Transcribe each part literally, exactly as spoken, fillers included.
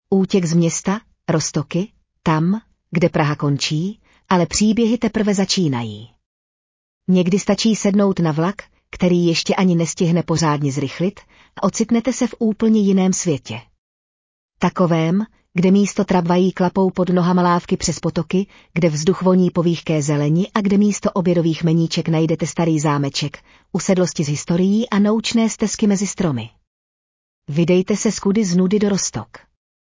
Útěk z města, Roztoky, tam, kde Praha končí, ale příběhy teprve začínají. Někdy stačí sednout na vlak, který ještě ani nestihne pořádně zrychlit, a ocitnete se v úplně jiném světě. Takovém, kde místo tramvají klapou pod nohama lávky přes potoky, kde vzduch voní po výchké zeleni a kde místo obědových meníček najdete starý zámeček, usedlosti z historií a noučné stezky mezi stromy. Vydejte se z kudy z nudy do Roztok.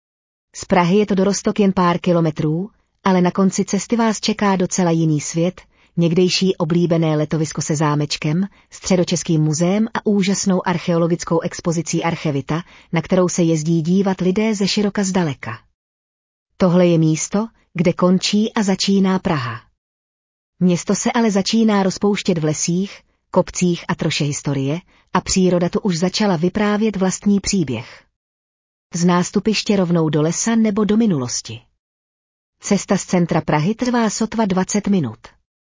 Z Prahy je to do Roztok jen pár kilometrů, ale na konci cesty vás čeká docela jiný svět, někdejší oblíbené letovisko se zámečkem, středočeským muzeem a úžasnou archeologickou expozicí Archevita, na kterou se jezdí dívat lidé ze široka zdaleka. Tohle je místo, kde končí a začíná Praha. Město se ale začíná rozpouštět v lesích, kopcích a troše historie, a příroda tu už začala vyprávět vlastní příběh. Z nástupiště rovnou do lesa nebo do minulosti. Cesta z centra Prahy trvá sotva dvacet minut.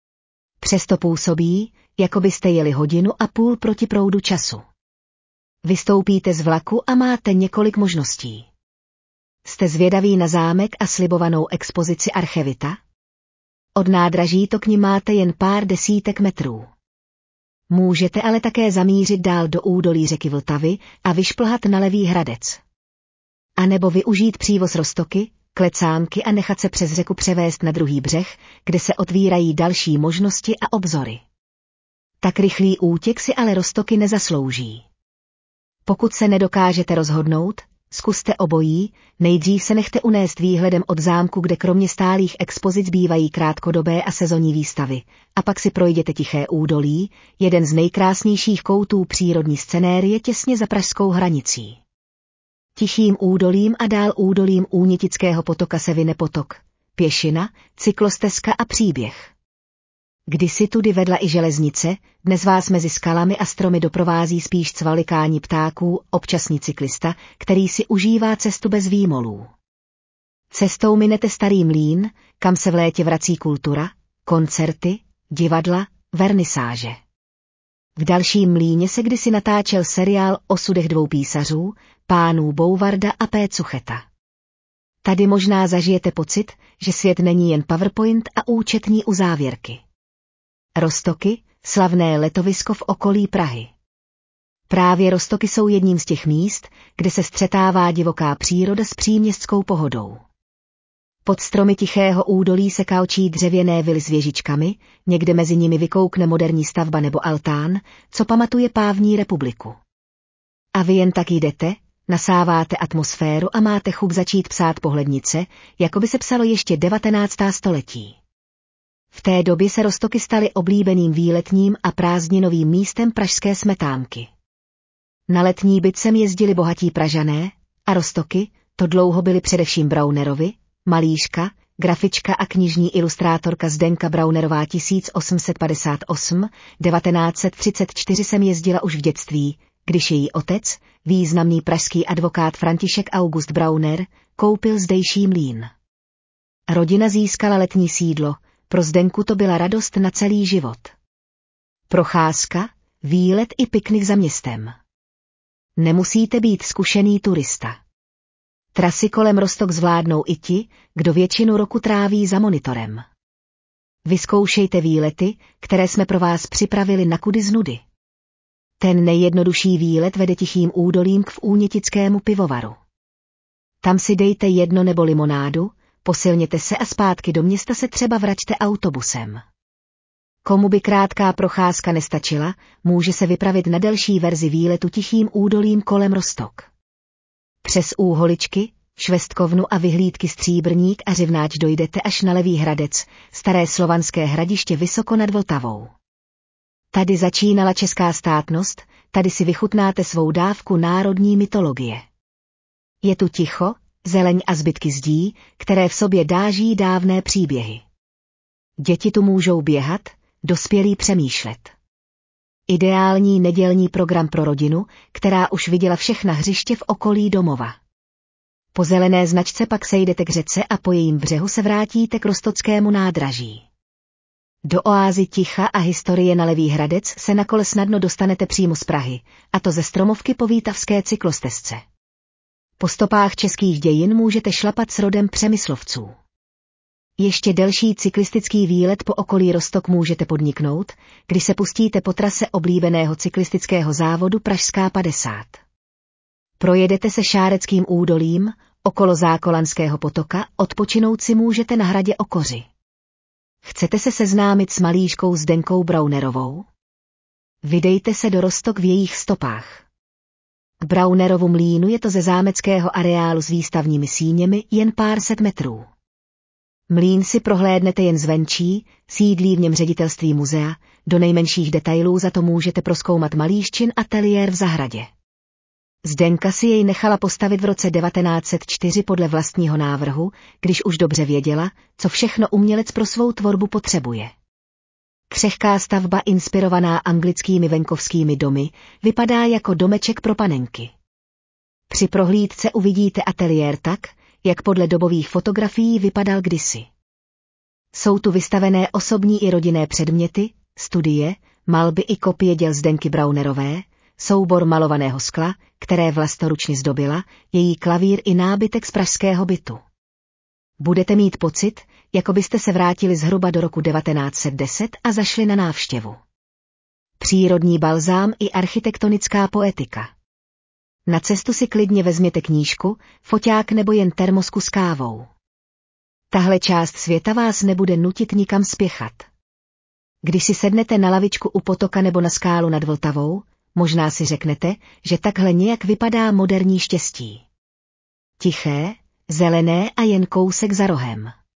Přesto působí, jako byste jeli hodinu a půl proti proudu času. Vystoupíte z vlaku a máte několik možností. Jste zvědaví na zámek a slibovanou expozici Archevita? Od nádraží to k ní máte jen pár desítek metrů. Můžete ale také zamířit dál do údolí řeky Vltavy a vyšplhat na levý Hradec. A nebo využít přívoz Roztoky, klecánky a nechat se přes řeku převést na druhý břeh, kde se otvírají další možnosti a obzory. Tak rychlý útěk si ale Roztoky nezaslouží. Pokud se nedokážete rozhodnout, zkuste obojí, nejdřív se nechte unést výhledem od zámku, kde kromě stálých expozic bývají krátkodobé a sezonní výstavy, a pak si projděte Tiché údolí, jeden z nejkrásnějších koutů přírodní scenérie těsně za pražskou hranicí. Tichým údolím a dál údolím Únětického potoka se vyne potok, pěšina, cyklostezka a příběh. Kdysi tudy vedla i železnice, dnes vás mezi skalami a stromy doprovází spíš cvalikání ptáků, občasný cyklista, který si užívá cestu bez výmolů. Cestou minete Starý Mlýn, kam se v létě vrací kultura, koncerty, divadla, vernisáže. V dalším mlýně se kdysi natáčel seriál o osudech dvou písařů, pánů Bouvarda a P. Cucheta. Tady možná zažijete pocit, že svět není jen PowerPoint a účetní uzávěrky. Roztoky, slavné letovisko v okolí Prahy. Právě Roztoky jsou jedním z těch míst, kde se střetává divoká příroda s příměstskou pohodou. Pod stromy Tichého údolí se kaučí dřevěné vily s věžičkami, někde mezi nimi vykoukne moderní stavba nebo altán, co pamatuje Pávní republiku. A vy jen tak jdete, nasáváte atmosféru a máte chuť začít psát pohlednice, jako by se psalo ještě devatenácté století. V té době se Roztoky staly oblíbeným výletním a prázdninovým místem pražské smetánky. Na letní byt sem jezdili bohatí Pražané, a Roztoky, to dlouho byly především Braunerovi, malířka, grafička a knižní ilustrátorka Zdenka Braunerová tisíc osm set padesát osm až devatenáct set třicet čtyři sem jezdila už v dětství, když její otec, významný pražský advokát František August Brauner, koupil zdejší mlýn. Rodina získala letní sídlo, pro Zdenku to byla radost na celý život. Procházka, výlet i piknik za městem. Nemusíte být zkušený turista. Trasy kolem Roztok zvládnou i ti, kdo většinu roku tráví za monitorem. Vyzkoušejte výlety, které jsme pro vás připravili na kudy z nudy. Ten nejjednodušší výlet vede Tichým údolím k Únětickému pivovaru. Tam si dejte jedno nebo limonádu, posilněte se a zpátky do města se třeba vraťte autobusem. Komu by krátká procházka nestačila, může se vypravit na delší verzi výletu Tichým údolím kolem Roztok. Přes Úholičky, Švestkovnu a vyhlídky Stříbrník a Řivnáč dojdete až na Levý Hradec, staré slovanské hradiště vysoko nad Vltavou. Tady začínala česká státnost, tady si vychutnáte svou dávku národní mytologie. Je tu ticho, zeleň a zbytky zdí, které v sobě dáží dávné příběhy. Děti tu můžou běhat, dospělí přemýšlet. Ideální nedělní program pro rodinu, která už viděla všechna hřiště v okolí domova. Po zelené značce pak sejdete k řece a po jejím břehu se vrátíte k Roztockému nádraží. Do oázy ticha a historie na Levý Hradec se na kole snadno dostanete přímo z Prahy, a to ze Stromovky po Vítavské cyklostezce. Po stopách českých dějin můžete šlapat s rodem Přemyslovců. Ještě delší cyklistický výlet po okolí Roztok můžete podniknout, když se pustíte po trase oblíbeného cyklistického závodu Pražská padesát. Projedete se Šáreckým údolím, okolo Zákolanského potoka, odpočinout si můžete na hradě Okoři. Chcete se seznámit s malířkou Zdenkou Braunerovou? Vydejte se do Roztok v jejich stopách. K Braunerovu mlýnu je to ze zámeckého areálu s výstavními síněmi jen pár set metrů. Mlýn si prohlédnete jen zvenčí, sídlí v něm ředitelství muzea, do nejmenších detailů za to můžete prozkoumat malířčin ateliér v zahradě. Zdenka si jej nechala postavit v roce devatenáct set čtyři podle vlastního návrhu, když už dobře věděla, co všechno umělec pro svou tvorbu potřebuje. Křehká stavba inspirovaná anglickými venkovskými domy vypadá jako domeček pro panenky. Při prohlídce uvidíte ateliér tak, jak podle dobových fotografií vypadal kdysi. Jsou tu vystavené osobní i rodinné předměty, studie, malby i kopie děl Zdenky Braunerové, soubor malovaného skla, které vlastoručně zdobila, její klavír i nábytek z pražského bytu. Budete mít pocit, jako byste se vrátili zhruba do roku devatenáct set deset a zašli na návštěvu. Přírodní balzám i architektonická poetika. Na cestu si klidně vezměte knížku, foťák nebo jen termosku s kávou. Tahle část světa vás nebude nutit nikam spěchat. Když si sednete na lavičku u potoka nebo na skálu nad Vltavou, možná si řeknete, že takhle nějak vypadá moderní štěstí. Tiché, zelené a jen kousek za rohem.